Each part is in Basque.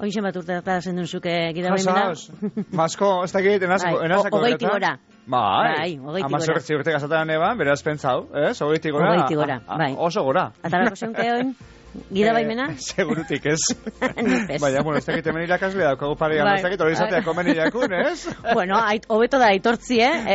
Oixen bat urte zendun zuke gidabaimena? Masko, ez dakit, enazako. Hogeiti gora. Bai, amazortzi urte gazatan eban, beraz pentsau, ez? Hogeiti gora, bai. Oso gora. Atarako zeunke hoin? Gidabaimena? Segurutik ez. Baina, ez dakit hemen irakaslea daukagu parean, ez dakit hori izatea komen irakun, ez? Bueno, hobeto da aitortzi,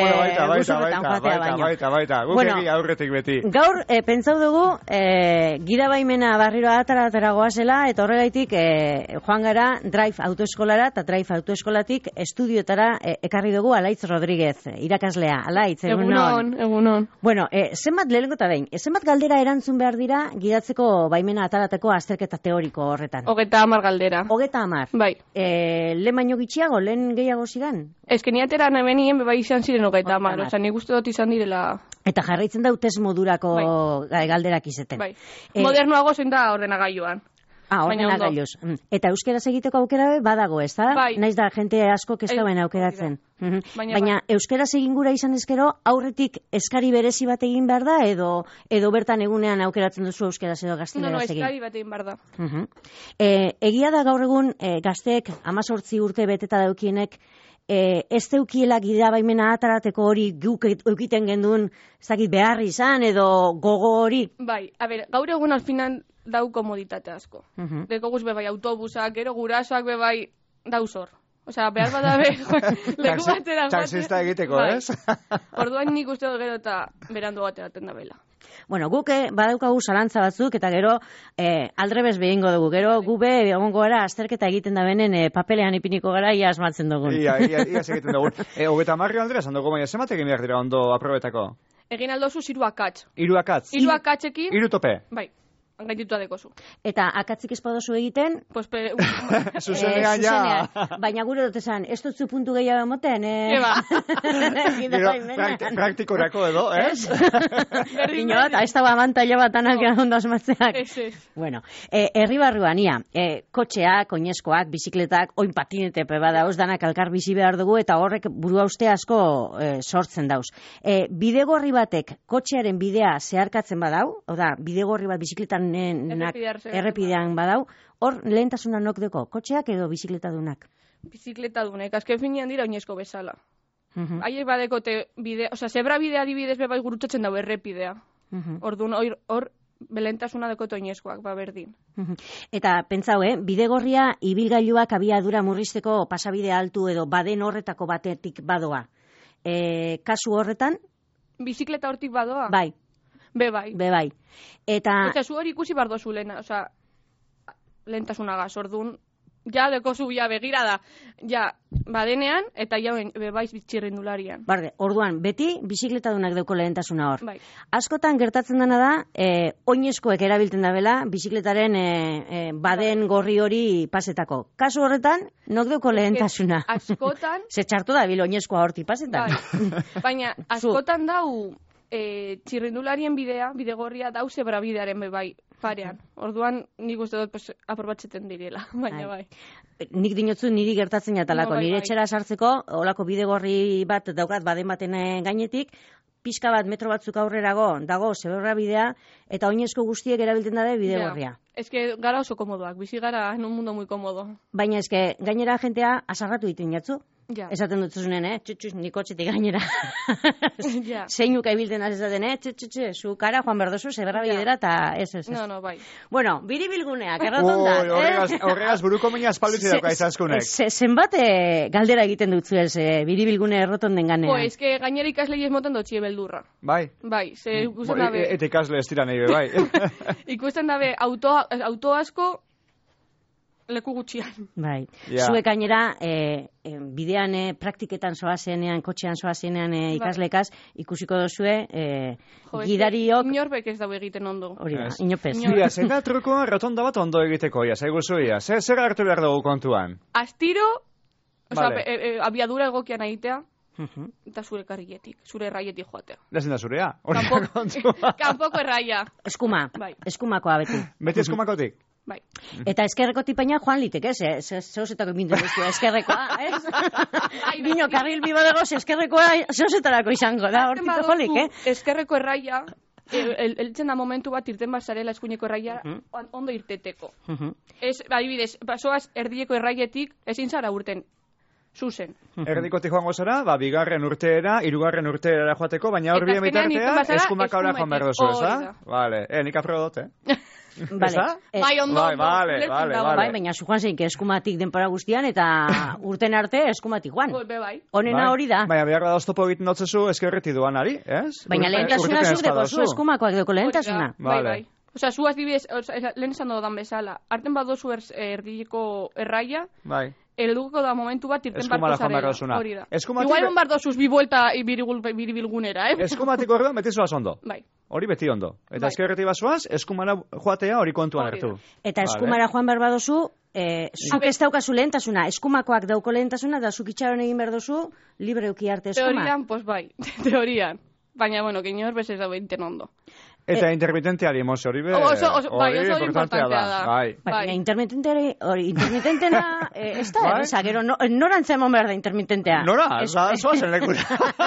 Baita, guk egi aurretik beti. Gaur, pentsau dugu, gidabaimena barriro atara goazela, eta horregaitik joan gara Drive autoeskolara, eta Drive autoeskolatik estudioetara ekarri dugu Alaitz Rodríguez, irakaslea. Alaitz, egunon. Bueno, zenbat lehenko eta behin, zenbat galdera erantzun behar dira gidatzeko baimena atarateko azterketa teoriko horretan? 30 galdera. 30? Bai. Lehen baino gitxiago, lehen gehiago zigan? Eskeniatera nebenien bebai izan ziren 30, oza, nik uste dut izan direla. Eta jarraitzen da test modurako galderak izeten. Bai. Modernoago zein da ordenagailuan. Ordenagailuz. Eta euskeraz egiteko aukera badago, ez da? Bai. Naiz da, jente asko kezkauen aukeratzen. Baina euskeraz egin gura izan ezkero, aurretik eskari berezi bat egin behar da, edo bertan egunean aukeratzen duzu euskeraz edo gazteleraz egin? Eskari bat egin behar da. Egia da gaur egun gazteek 18 urte beteta daukienek, ez deukiela gidabaimena atarateko hori guk eukiten gendun, ez dakit behar izan, edo gogo hori? Bai, gaur egun alfinan dau komoditate asko. Dekoguz bebai autobusak, gero gurasoak bebai dauzor. Osea, behar badabe, leku batera. Taxista egiteko, ez? Orduan nik uste dut gero eta berandu bateraten da bela. Bueno, guk badaukagu zalantza batzuk, eta gero aldrebez behingo dugu. Gero gube egongo gara azterketa egiten da benen papelean ipiniko gara, ia asmatzen dugun. Ia egiten dugun. 30 aldera esan dugu, baina zemat egin behar dira ondo aprobetako? Egin aldozu 3 akats. 3 akats? 3 akatsekin. 3 tope? Bai. Gainditua dekozu. Eta akatzik espadozu egiten? Zuzenean ja. Baina gure dut esan, ez dutzu puntu gehiago emoten? Praktikorako edo, ez? Bino bat, ez dago amantailo bat anak ondo asmatzeak. Bueno, herri barruan, ia, kotxeak, oinezkoak, bizikletak, oin patinete peba dauz, danak alkar bizi behar dugu, eta horrek burua uste asko sortzen dauz. Bidegorri batek kotxearen bidea zeharkatzen badau, oda, bidegorri bat bizikletan errepidean badau, hor lehentasuna nok deko, kotxeak edo bizikletadunak? Bizikletadunek, azken finean dira oinezko bezala. Haiek badekote bidea, osea, zebra bidea adibidez bebai gurutzatzen dau errepidea. Orduan, hor belentasuna dekote oinezkoak, berdin. Eta pentsau, bidegorria ibilgailuak abiadura murrizteko pasabide altu edo baden horretako batetik badoa. Kasu horretan? Bizikleta hortik badoa? Bai. Bai. Eta zu hori ikusi bardozu lehena, oza, lehentasunagaz, orduan, ja dekozu, ja begira da, ja badenean, eta ja bebaiz bitxirrindularian. Orduan, beti bizikletadunak deuko lehentasuna hor. Bai. Askotan gertatzen dena da, oinezkoek erabiltzen da bela, bizikletaren baden gorri hori pasetako. Kasu horretan, nok deuko lehentasuna. Askotan... Ze txartu da, bil oinezkoa horti pasetan. Baina, askotan dau... txirrindularien bidegorria dau zebra bidearen bebai parean. Orduan nik uste dut aprobatzeten direla, baina bai. Nik dinotzu niri gertatzen jatalako, nire etxera sartzeko, olako bidegorri bat daukat baden baten gainetik, pixka bat metro batzuk aurrerago dago zebra bidea, eta oinezko guztiek erabiltzen dabe bidegorria. Ez que gara oso komodoak, bizi gara en un mundo muy komodo. Baina ez que gainera jentea asarratu ditu jatzu. Ja. Esaten dut zuzunen, txutxuz, nik otxetik gainera. Ja. Zeinuka ibilten az esaten, zu kara joan berdozu, zeberra bidera, eta ez. No, bai. Bueno, biribilguneak, erratondak. Horregaz buruko mina espaldutzi dauka izazkunek. Zenbat galdera egiten dutzu ez, biribilgune erroton den ganean. Ez que gainera ikaslei ez moten dotxie beldurra. Bai. Bai, ze ikusten dabe... Eta ikasle ez dira nahi, bai. Ikusten dabe auto asko leku gutxian. Bai. Zuek gainera, bidean praktiketan zoazenean, kotxean zoazenean ikaslekaz, ikusiko dozue, gidariok... Inorbek ez dago egiten ondo. Hori da, inopez. Ia, zein da trukoa rotonda bat ondo egiteko, ia, zaiguzu, ia. Zer hartu behar dugu kontuan? Astiro, abiadura egokian egitea, eta zure karrietik, zure erraietik joatea. Lezin da zurea? Kanpoko erraia. Eskuma, eskumakoa beti. Beti eskumakotik? Bai. Eta eskerreko tipaina joan litek, ez? Zeuzetako bintu duztu, eskerrekoa, ez? Bino, karril bibo dago, eskerrekoa zeuzetarako izango da, hortiko jolik, Eskerreko erraia, eltzen da momentu bat irten bazarela eskuineko erraia ondo irteteko. Adibidez, basoaz erdieko erraietik ezin zara urten. Zuzen. Erdikotik joango zara, bigarren urteera, hirugarren urteera joateko, baina hor bien bitartea, eskumaka hora joan behar duzu, ez da? Vale, nik afro dut, Bai, ondo. Bai, baina zu joan zein, eskumatik denpora guztian, eta urten arte eskumatik joan. Honena hori da. Baina behar da oztopo egiten dotzezu eskerreti duanari, ez? Baina lehentasuna zuk deko zu eskumakoak deko lehentasuna. Bai. Osa, zu azbibidez, lehen esan dodan bezala, arten bat dozu erdiko erraia, helduko da momentu bat irten barko zarela. Hori da. Igual egon bar dozuz bi vuelta biribilgunera, Eskumatik horrean beti zoaz ondo. Bai. Hori beti ondo. Eta eskerreti bazoaz, eskumara joatea hori kontuan hartu. Eta eskumara joan behar badozu, zuk ez daukazu lehentasuna, eskumakoak dauko lehentasuna, da zuk itxaron egin behar dozu, libre uki arte eskuma. Teorian, pues bai, teorian. Baina, bueno, keñor bezez da benten ondo. Eta intermitenteari emozio hori oso importantea da. Baina intermitentena ez da, gero noran zemon behar da intermitentea. Nora, zoazen lekura.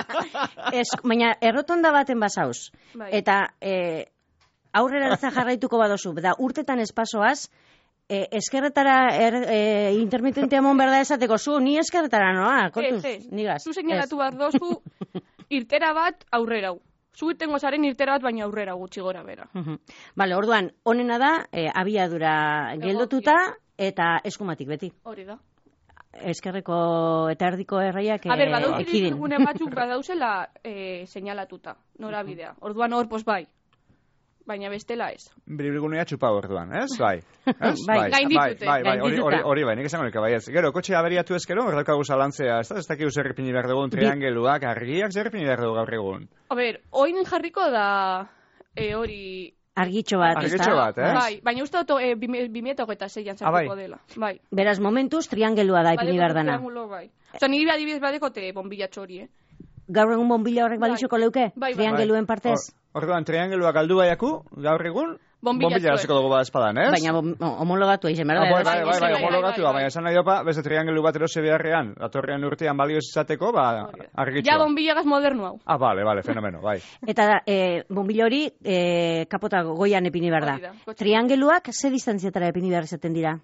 Baina errotonda baten bazauz. Eta aurrera jarraituko badozu, da urtetan espasoaz, eskerretara intermitentea mon behar da esateko zu, ni eskerretara noa, kontuz, nigaz. Zu seinalatu behar dozu irtera bat aurrera hau. Zuitengo zaren irtera bat, baina aurrera gutxi gora bera. Bale, orduan, honena da, abiadura geldotuta eta eskumatik beti. Hori da. Eskerreko eta erdiko erraiak ekidin. Badauzi gune batzuk badauzela seinalatuta, norabidea. Orduan hor, pos bai. Baina bestela ez. Biribilgunea txupa orduan, ez? Bai. Gainditute. Hori bai, nik esango nika bai ez. Gero, kotxe aberiatu ezkero, horrekagu zalantzea, ez dakigu zer ipini behar dugun, triangeluak, argiak zer ipini behar dugu gaur egun. A ber, oin jarriko da hori... Argitxo bat, ez da? Argitxo bat, ez? Bai, baina uste dut 2026an sartuko dela. Bai. Beraz, momentuz, triangelua da ipini behar dana. Bai. Osa, niri adibidez badekote bombillatxo hori, Gaur egun bombilla horrek balixoko leuke? Triangeluen partez? Orduan, triangeluak galdu baiaku, gaur egun, bombilla hasiko dugu bat espadan, ez? Baina homologatu egin, berda? Bai, homologatu, baina esan nahi dopa, beste triangelu bat erose beharrean, datorrean urtean balio izateko, argitxoa. Ja, bombillagaz modernu hau. Bale, fenomeno, bai. Eta bombilla hori kapota goian epini behar da. Triangeluak ze distantziatara epini behar izaten dira?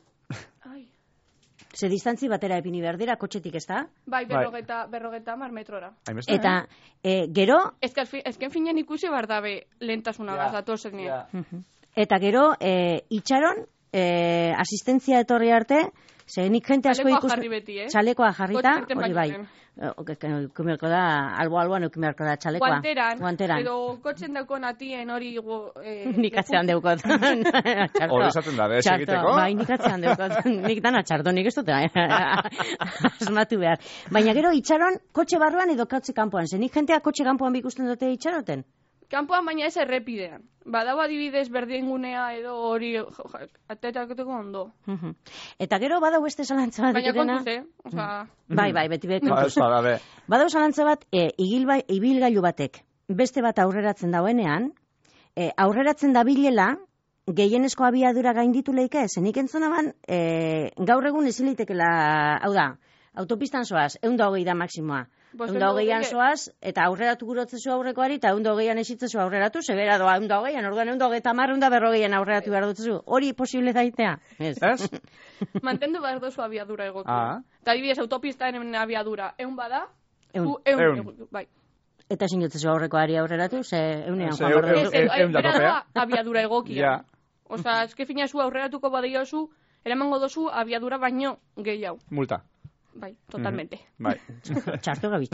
Ze distantzi batera epini behar dira, kotxetik ez da? Bai, berrogeta mar metrora. Eta gero... Ezken finean ikusi behar dabe lehentasuna gazatozen nire. Eta gero, itxaron, asistentzia etorri arte, ze nik jente asko ikusten... Txalekoa jarri beti, Txalekoa jarrita, hori bai. Kumerko da, alboan eukimerko da txalekoa. Guanteran. Edo kotxen daukon atien hori... Nik atzean deukot. Hori izaten da, egiteko? Bai, nik atzean deukot. Nik dana txarto, nik ez dute asmatu behar. Baina gero itxaron, kotxe barruan edo kotxe kanpoan. Nik jentea kotxe kanpoan bikusten dute itxaroten? Kanpoan baina ez errepidean. Badau adibidez berdingunea edo hori atetakoteko ondo. Eta gero badau beste zalantza bat. Baina kontuz, Bai, beti kontuz. Badau zalantza bat, ibilgailu batek, beste bat aurreratzen dauenean, aurreratzen dabilela, gehienezko abiadura gainditu leike, zenik entzonaban, gaur egun ezin leitekela, hau da, autopistan zoaz, 120 da maksimoa. 120an zoaz, eta aurreratu gurotzezu aurrekoari, eta 120an esitzezu aurreratu, zebera doa 120an, orduan 130 aurreratu behar dutzezu. Hori posible daitea? Ez? Mantendu behar dozu abiadura egokia. Eta adibidez autopistaren abiadura, egun bada, bai. Eta ezin dutzezu aurrekoari aurreratu, ze eunean joan behar duzu. Bera doa abiadura egokia. Osa, eske fina zu aurreratuko badiozu, eramango dozu abiadura baino gehiago. Multa. Bai, totalmente. Bai. Txarto gabiz.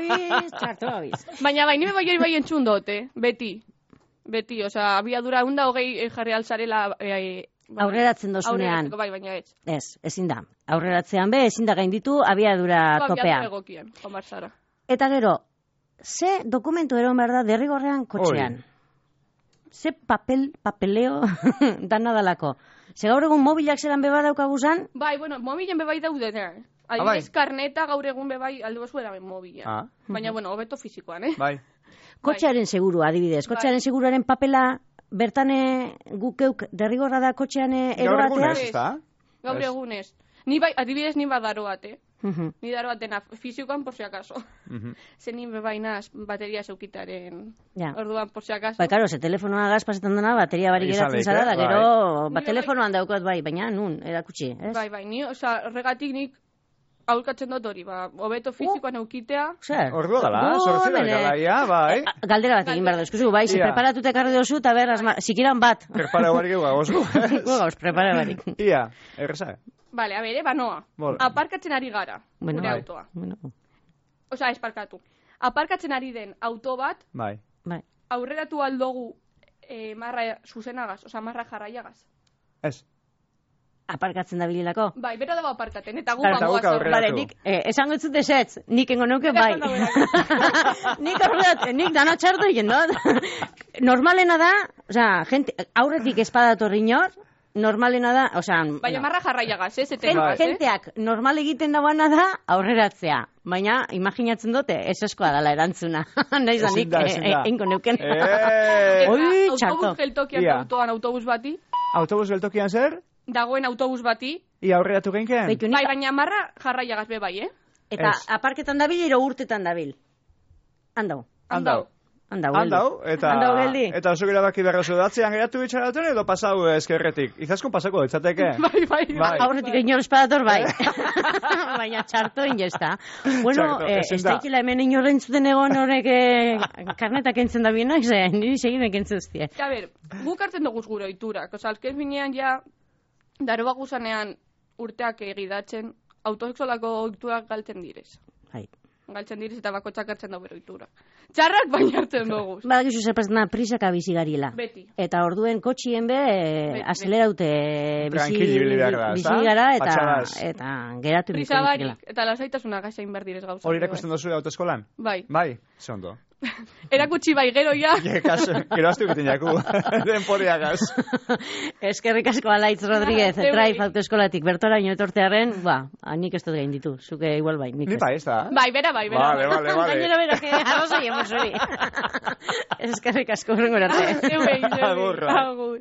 Baina nire bai entzun dote, beti, oza, abiadura 120 jarri alzarela... Aurreratzen dozunean. Bai, baina ez. Ez, ezin da. Aurreratzean ezin da gainditu abiadura topea. Abiadura egokian, konbarzara. Eta gero, ze dokumentu eron behar da derrigorrean kotxean? Ze papeleo danadalako? Ze gaur egun mobilak zelan beba daukaguzan? Bai, mobilen bebai daude da. Adibidez, karneta gaur egun bebai alde bazu eraben mobila. Baina, hobeto fizikoan, Bai. Kotxearen seguru, adibidez. Kotxearen seguruaren papela bertane gukeuk derrigorra da kotxean eroatea? Gaur egunez, ez da? Gaur egunez. Adibidez, ni badaro bate. Ni daro batena, fizikoan por si acaso. Zenin bebainaz bateria zeukitaren orduan por si acaso. Bai, karo, ze telefonoa gazpasetan dena, bateria barik geratzen zara, da gero, telefonoan daukot bai, baina nun, erakutsi, ez? Bai, ni, horregatik nik aurkatzen dut hori, hobeto fizikoan eukitea. Ordu gala, sortzera gala, ia, bai. Galdera bat egin behar duzkuzu, bai, ze preparatuta ekarri dozu, eta behar, sikiran bat. Prepara barik egagoz. Gauz, prepara barik. Ia, erreza. Vale, a ver, banoa. Aparkatzen ari gara, gure autoa. Osa, esparkatu. Aparkatzen ari den auto bat, aurreratu aldogu marra zuzenagaz, osa marra jarraiagaz. Ez. Aparkatzen da bililako? Bai, bero dago aparkaten, eta gu bangoaz aurreratu. Bale, nik, esango etzut esetz, nik engo neuke bai. Nik aurreratu, nik dana txartu egin dut. Normalena da, oza, aurretik espadator inor, normalena da, oza... Baina marra jarraiagaz, ez? Genteak normal egiten dagoena da aurreratzea. Baina, imaginatzen dute, ez eskoa dela erantzuna. Naiz da nik, enko neuken. Oi, txarto. Autobus geltokian autoan autobus bati. Autobus geltokian zer? Dagoen autobus bati. Ia aurreratu genken? Bai, baina marra jarraiagaz be bai, Eta aparketan dabil, ero urtetan dabil. Andau. Eta oso gira baki berrazu datzean geratu bitxaratzen edo pasau eskerretik. Izasko pasako ditzateke. Bai. Aurretik inor espadator bai. Baina txarto ingesta. Bueno, ez daikila hemen inorren zuten egon horrek karnetak entzen da bienak, niri segin ekentzen zuztie. A ber, guk hartzen dugu gure oiturak. Osa, alkez binean ja, daro baguzanean urteak egidatzen, autosexualako oiturak galtzen direz. Galtzen direz eta bakotxak hartzen dugu oiturak. Txarrak baina hartzen dugu. Badakizu zerpazena prisaka bizi gariela. Beti. Eta orduen kotxien be, azeleraute bizi gara eta geratu bizi. Prisa barik, eta lasaitasuna gazain behar direz gauza. Hori irakusten dozu autoeskolan? Bai. Bai, zondo. Erakutsi bai, gero ja. Gero astu egiten jaku, denporiagaz. Eskerrik asko Alaitz Rodríguez, Drive autoeskolatik bertoraino etortearen, nik ez dut gain ditu, zuke igual bai. Ni bai, ez da? Bai, bera. Vale. Gainera bera, que arroza jemos hori. Eskerrik asko, horrengo erate. Agur.